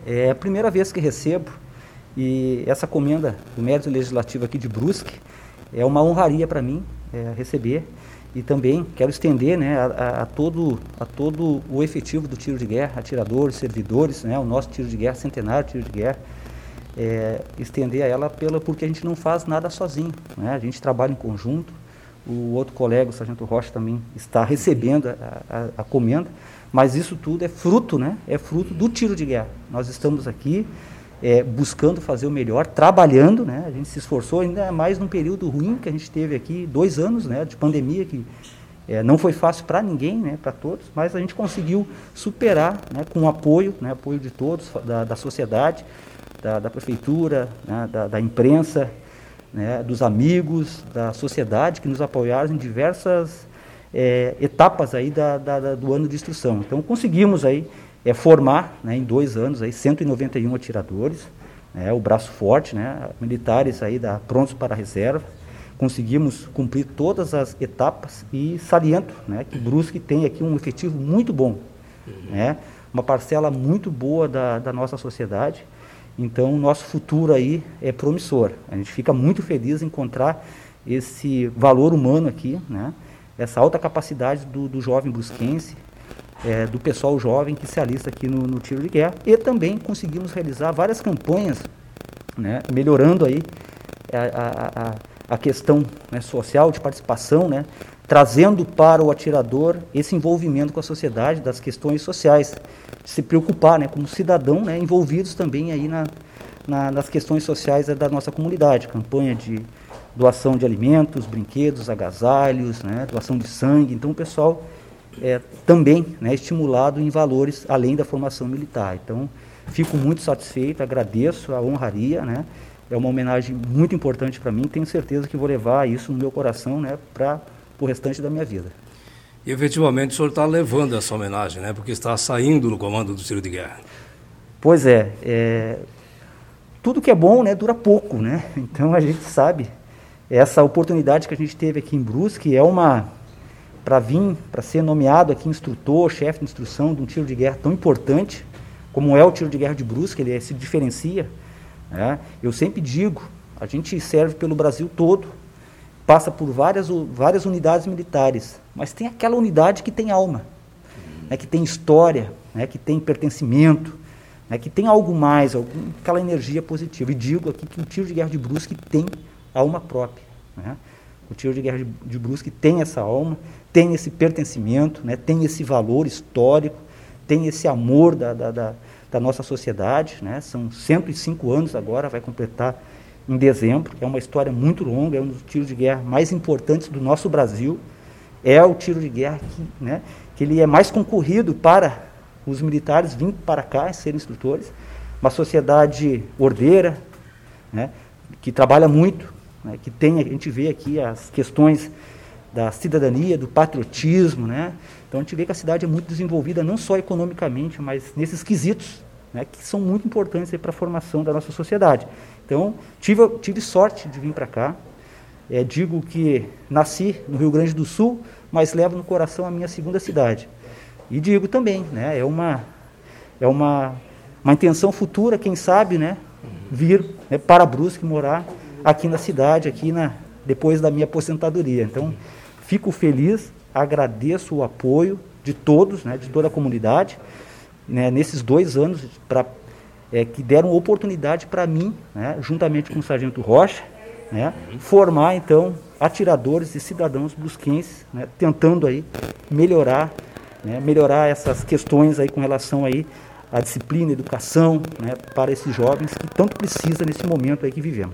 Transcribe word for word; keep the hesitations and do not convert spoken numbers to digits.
É a primeira vez que recebo, e essa comenda do Mérito Legislativo aqui de Brusque é uma honraria para mim é, receber, e também quero estender, né, a, a, a, todo, a todo o efetivo do tiro de guerra, atiradores, servidores, né, o nosso tiro de guerra, centenário tiro de guerra, é, estender a ela pela, porque a gente não faz nada sozinho, né, a gente trabalha em conjunto. O outro colega, o Sargento Rocha, também está recebendo a, a, a comenda, mas isso tudo é fruto, né? É fruto do tiro de guerra. Nós estamos aqui é, buscando fazer o melhor, trabalhando, né? A gente se esforçou, ainda mais num período ruim que a gente teve aqui, dois anos, né, de pandemia, que é, não foi fácil para ninguém, né, para todos, mas a gente conseguiu superar, né, com o apoio, né, apoio de todos, da, da sociedade, da, da prefeitura, né, da, da imprensa, né, dos amigos, da sociedade que nos apoiaram em diversas é, etapas aí da, da, da, do ano de instrução. Então conseguimos aí é, formar, né, em dois anos aí cento e noventa e um atiradores, né, o braço forte, né, militares aí da, prontos para a reserva. Conseguimos cumprir todas as etapas e saliento, né, que Brusque tem aqui um efetivo muito bom, né, uma parcela muito boa da, da nossa sociedade. Então, o nosso futuro aí é promissor. A gente fica muito feliz em encontrar esse valor humano aqui, né? Essa alta capacidade do, do jovem brusquense, é, do pessoal jovem que se alista aqui no, no tiro de guerra. E também conseguimos realizar várias campanhas, né? Melhorando aí a, a, a questão, né, social de participação, né? Trazendo para o atirador esse envolvimento com a sociedade, das questões sociais, se preocupar, né, como cidadão, né, envolvidos também aí na, na, nas questões sociais da nossa comunidade, campanha de doação de alimentos, brinquedos, agasalhos, né, doação de sangue. Então o pessoal é também, né, estimulado em valores além da formação militar. Então fico muito satisfeito, agradeço a honraria, né, é uma homenagem muito importante para mim, tenho certeza que vou levar isso no meu coração, né, para o restante da minha vida. E efetivamente o senhor está levando essa homenagem, né? Porque está saindo no comando do tiro de guerra. Pois é, é tudo que é bom, né, dura pouco, né? Então a gente sabe, essa oportunidade que a gente teve aqui em Brusque é uma, para vir, para ser nomeado aqui instrutor, chefe de instrução de um tiro de guerra tão importante, como é o tiro de guerra de Brusque, ele se diferencia, né? Eu sempre digo, a gente serve pelo Brasil todo, passa por várias, várias unidades militares, mas tem aquela unidade que tem alma, né, que tem história, né, que tem pertencimento, né, que tem algo mais, algum, aquela energia positiva. E digo aqui que o tiro de guerra de Brusque tem alma própria, né? O tiro de guerra de, de Brusque tem essa alma, tem esse pertencimento, né, tem esse valor histórico, tem esse amor da, da, da, da nossa sociedade, né? São cento e cinco anos agora, vai completar em dezembro, é uma história muito longa, é um dos tiros de guerra mais importantes do nosso Brasil, é o tiro de guerra que, né, que ele é mais concorrido para os militares virem para cá e serem instrutores, uma sociedade ordeira, né, que trabalha muito, né, que tem, a gente vê aqui as questões da cidadania, do patriotismo, né, então a gente vê que a cidade é muito desenvolvida, não só economicamente, mas nesses quesitos, né, que são muito importantes para a formação da nossa sociedade. Então, tive, tive sorte de vir para cá. É, digo que nasci no Rio Grande do Sul, mas levo no coração a minha segunda cidade. E digo também, né, é uma, é uma, uma intenção futura, quem sabe, né, vir, né, para Brusque, morar aqui na cidade, aqui na, depois da minha aposentadoria. Então, fico feliz, agradeço o apoio de todos, né, de toda a comunidade, né, nesses dois anos para É, que deram oportunidade para mim, né, juntamente com o Sargento Rocha, né, formar, então, atiradores e cidadãos brusquenses, né, tentando aí melhorar, né, melhorar essas questões aí com relação aí à disciplina, educação, né, para esses jovens que tanto precisa nesse momento aí que vivemos.